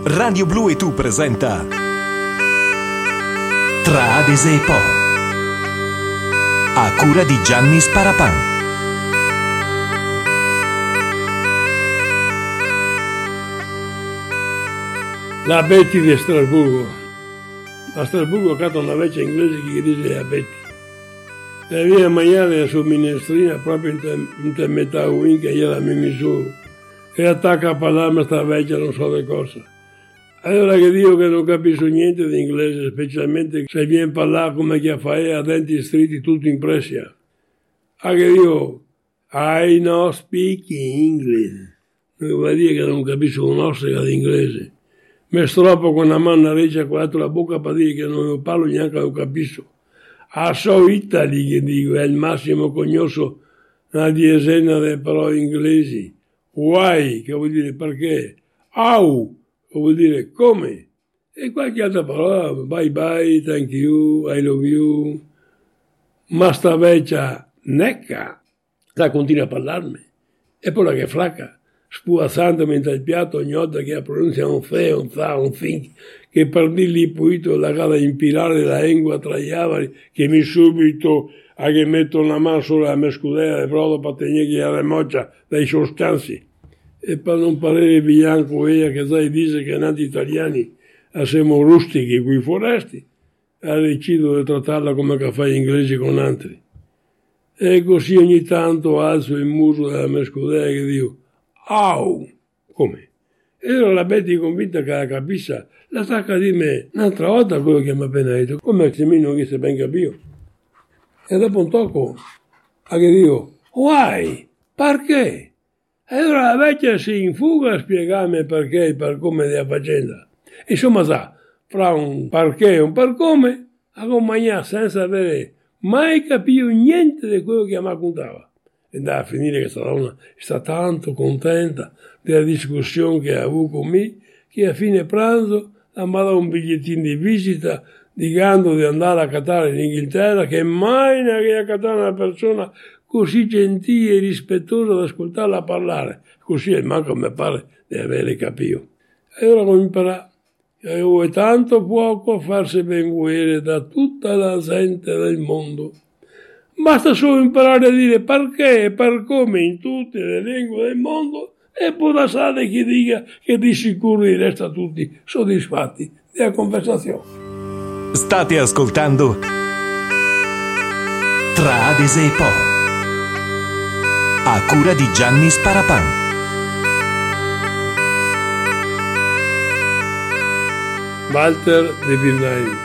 Radio Blu e tu presenta Tra Adese e Po, a cura di Gianni Sparapan. La Betty di Strasburgo. A Strasburgo canta una vecchia inglese che dice la Betty. E viene a mangiare la sua minestrina proprio in metà wing che gliela mimi su e attacca a parlarmi sta vecchia non so che cosa. Allora che dico che non capisco niente di inglese, specialmente se viene a parlare come che fai a denti stretti tutto in pressia. Che dico, I don't speak English. Non vuol dire che non capisco un'ossega di inglese. Mi stroppo con una mano reggia qua la bocca per dire che non parlo neanche, lo capisco. A so Italy che dico, è il massimo cognoso una diesena delle parole inglesi. Why, che vuol dire perché. How, che vuol dire come. E qualche altra parola, bye bye, thank you, I love you. Ma sta vecchia necca, la continua a parlarmi. E poi la che flacca, spuazzando mentre il piatto ogni volta che pronuncia un fe, un za, un think, che per dirgli pulito la gara impilare la lingua tra gli avari, che mi subito a che metto una mano sulla mescudera e provo per tenere la remoccia dai sostanzi. E per non parere bianco ella che sai dice che noi italiani siamo rustichi qui foresti, ha deciso di trattarla come che fa gli inglesi con altri. E così ogni tanto alzo il muso della mescudera e dico, au, come? E allora la Betty convinta che la capisca, la stacca a dirmi un'altra volta quello che mi ha appena detto, come se mi non avesse ben capito. E dopo un tocco, a che dico, why? Perché? E allora la vecchia si infuga a spiegarmi perché e per come della faccenda. Insomma, sa, fra un perché e un per come, accompagnare senza avere mai capito niente di quello che mi raccontava. E andava a finire che questa donna sta tanto contenta della discussione che ha avuto con me, che a fine pranzo mi ha dato un bigliettino di visita dicendo di andare a cattare in Inghilterra, che mai ne aveva cattare una persona così gentile e rispettosa da ascoltarla parlare. Così il manco mi pare di avere capito. E ora come imparare che vuoi tanto poco farsi ben guarire da tutta la gente del mondo. Basta solo imparare a dire perché e per come in tutte le lingue del mondo e poi lasciare chi dica che di sicuro resta tutti soddisfatti della conversazione. State ascoltando Tra Adese e Po, a cura di Gianni Sparapan. Walter di Wirnheim.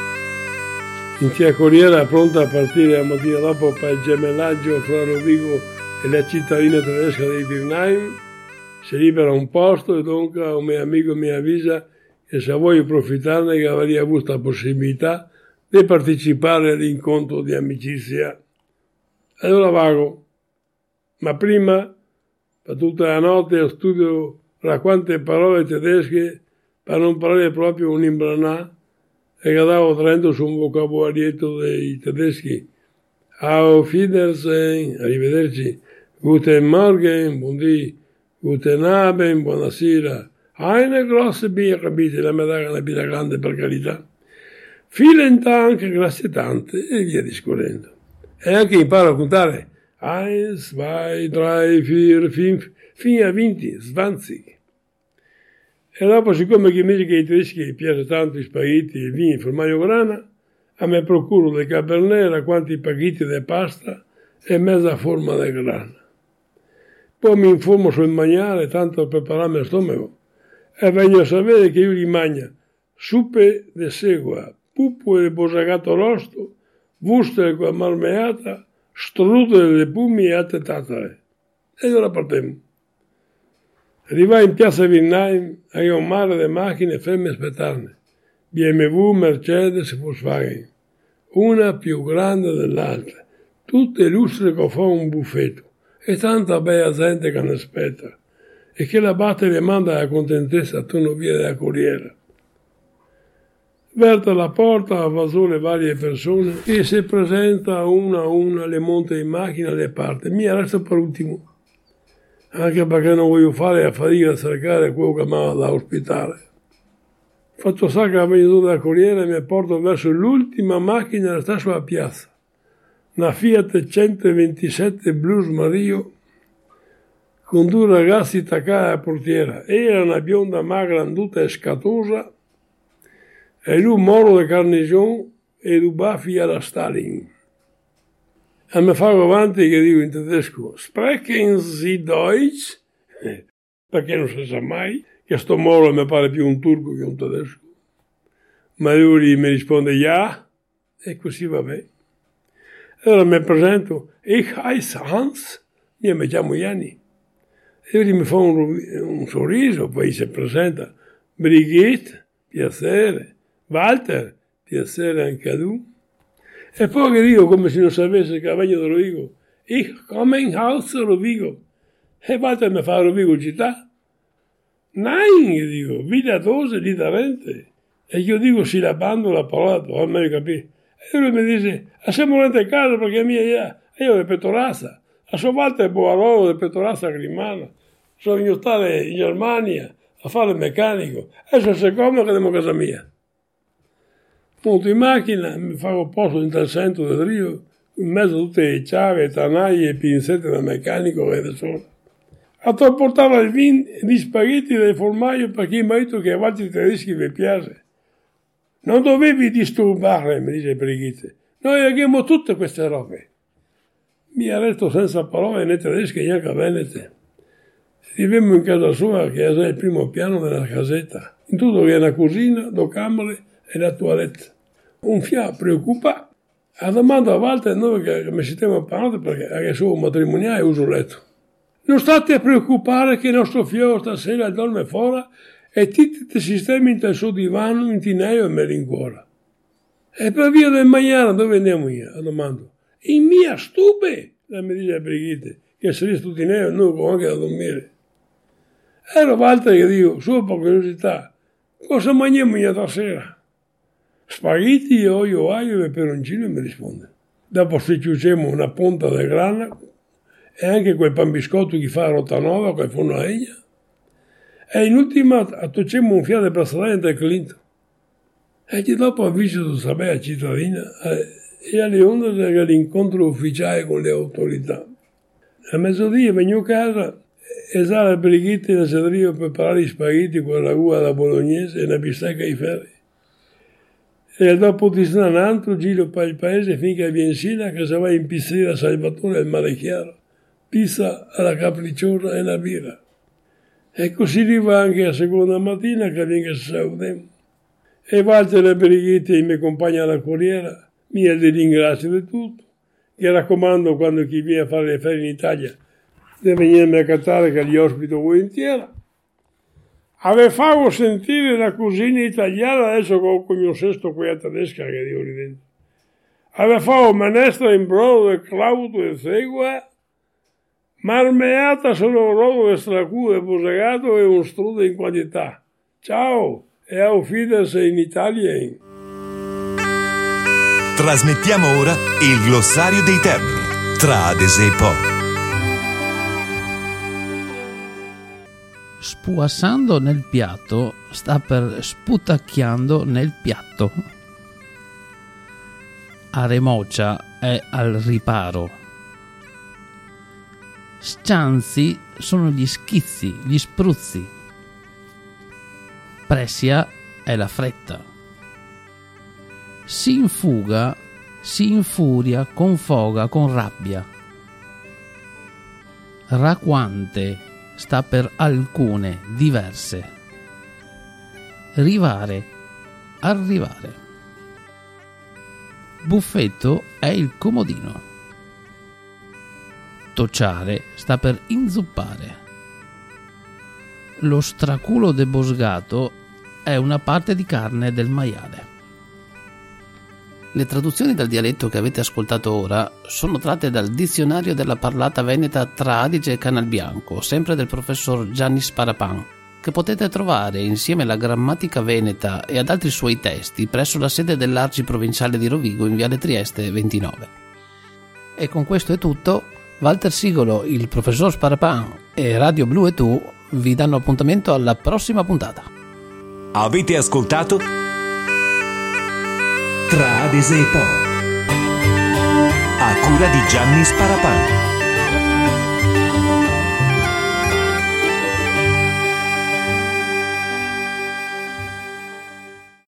In corriera pronta a partire la mattina dopo per il gemellaggio fra Rovigo e la cittadina tedesca di Wirnheim, si libera un posto e dunque un mio amico mi avvisa che se voglio approfittarne che avrei avuto la possibilità di partecipare all'incontro di amicizia. Allora vago, ma prima per tutta la notte studio tra quante parole tedesche per non parlare proprio un imbranà e che andavo traendo su un vocabolario dei tedeschi. Auf Wiedersehen, arrivederci, guten Morgen, buondì, guten Abend, buonasera, eine grosse Bier, bitte, la medaglia una birra grande per carità. Vielen Dank, grazie tante, e via discorrendo. E anche imparo a contare 1, 2, 3, 4, 5, fino a 20, 20. E dopo, siccome che mi dice che ai tedeschi piace tanto i spaghetti, il vino, il formaggio grana, a me procuro del cabernet, quanti pacchetti di pasta e mezza forma di grana. Poi mi informo sul mangiare, tanto per prepararmi lo stomaco, e vengo a sapere che io li mangio suppe di segua, puppo di bosagato rosto, wurstel con marmeata, strudel di pumi e altre tartare. E allora partiamo. Arrivai in piazza Wirnheim, avevo un mare di macchine ferme a aspettarmi. BMW, Mercedes e Volkswagen. Una più grande dell'altra. Tutte illustre che fa un buffetto. E tanta bella gente che ne aspetta. E che la batte le manda la contentezza attorno via della corriera. Verta la porta, va su le varie persone e si presenta una a una, le monta in macchina e le parte. Mi resto per ultimo. Anche perché non voglio fare la fatica di cercare quello che mi ha da ospitare. Faccio salire la venduta della corriera e mi porto verso l'ultima macchina che sta sulla piazza. Una Fiat 127 Blues Mario con due ragazzi attaccati alla portiera. Era una bionda magra, anduta e scatosa, e lui moro di carnegion e due baffi alla Stalin. E mi fa avanti che dico in tedesco, sprechen Sie Deutsch? Perché non si sa mai che sto moro mi pare più un turco che un tedesco. Ma lui mi risponde ja, e così va bene. Allora mi presento, ich heiße Hans, io mi chiamo Gianni. E lui mi fa un sorriso, poi si presenta, Brigitte, piacere, Walter, piacere anche a tu. E poi che dico, come se non sapesse che vengo da Rovigo, ich komme in Haus Rovigo. E Walter mi fa Rovigo città. Nein, io dico, vita dose di Tarente. E io dico silabando la parola, per meglio capire. E lui mi dice, siamo venuti a casa perché io di Pettorazza. A sua volta è Boarolo di Pettorazza Grimana. Sono venuto a stare in Germania a fare il meccanico. E sono secondo che andiamo a casa mia. Monto in macchina, mi facevo posto in tal centro del Rio, in mezzo a tutte le chiavi, tanaglie e pinzette del meccanico e da solo. A portare il vino, gli spaghetti del formaggio perché mi ha detto che a volte i tedeschi vi piace. Non dovevi disturbare, mi dice Brigitte. Noi abbiamo tutte queste robe. Mi ha detto senza parole né tedesche neanche venete. Vivemmo in casa sua, che è il primo piano della casetta. In tutto che è una cucina, due camere e la toilette. Un fià preoccupa. A domanda a volte noi che mi stiamo parlando perché sono matrimoniale e uso letto. Non state a preoccupare che il nostro figlio stasera dorme fuori e tutti i sistemi in suo divano, in tinaio e me rincuora. E per via del mangiare dove andiamo io? A domando. In mia stube, mi dice Brigitte, che se io sto tinaio non ho anche da dormire. Ero Walter che dico, sua per curiosità, cosa mangiamo io stasera? Spaghetti, olio, aglio e peperoncino, mi risponde. Dopo ci chiudiamo una punta di grana e anche quel pan biscotto che fa a Rotanova, quel forno a legna. E in ultima attacciamo un fiato per strada del Clinton. E che dopo avviso di sapere cittadina e alle onde dell'incontro ufficiale con le autorità. A mezzodia vengo a casa e Sara Brigitte in sedrio per preparare gli spaghetti con la ragù alla bolognese e una bistecca ai ferri. E dopo di un altro giro per il paese finché viene in Sina che si va in pizzeria a Salvatore al Mare Chiaro, pizza alla capricciosa e una birra. E così arriva anche la seconda mattina che viene a Saudem. E Walter e Brigitte, i miei compagni alla corriera, mi li ringrazio di tutto, che raccomando quando chi viene a fare le ferie in Italia deve venirmi a cantare che li ospito volentieri. Avevo sentire la cucina italiana, adesso che ho conosciuto quella tedesca che dico lì dentro. Avevo menestra in brodo e clauto e segua, marmeata solo rodo e stracù e busegato e un strudel in quantità. Ciao e auf Wiedersehen in Italia. Trasmettiamo ora il glossario dei termini. Trades e po'. Spuassando nel piatto sta per sputacchiando nel piatto. A remoccia è al riparo. Scianzi sono gli schizzi, gli spruzzi. Pressia è la fretta. Si infuga, si infuria con foga, con rabbia. Raquante sta per alcune, diverse. Rivare, arrivare. Buffetto è il comodino. Tocciare sta per inzuppare. Lo straculo de bosgato è una parte di carne del maiale. Le traduzioni dal dialetto che avete ascoltato ora sono tratte dal Dizionario della parlata veneta tra Adige e Canalbianco, sempre del professor Gianni Sparapan, che potete trovare insieme alla grammatica veneta e ad altri suoi testi presso la sede dell'Arci provinciale di Rovigo in Viale Trieste 29. E con questo è tutto. Walter Sigolo, il professor Sparapan e Radio Blu e tu vi danno appuntamento alla prossima puntata. Avete ascoltato Tra Adese e Po, a cura di Gianni Sparapano.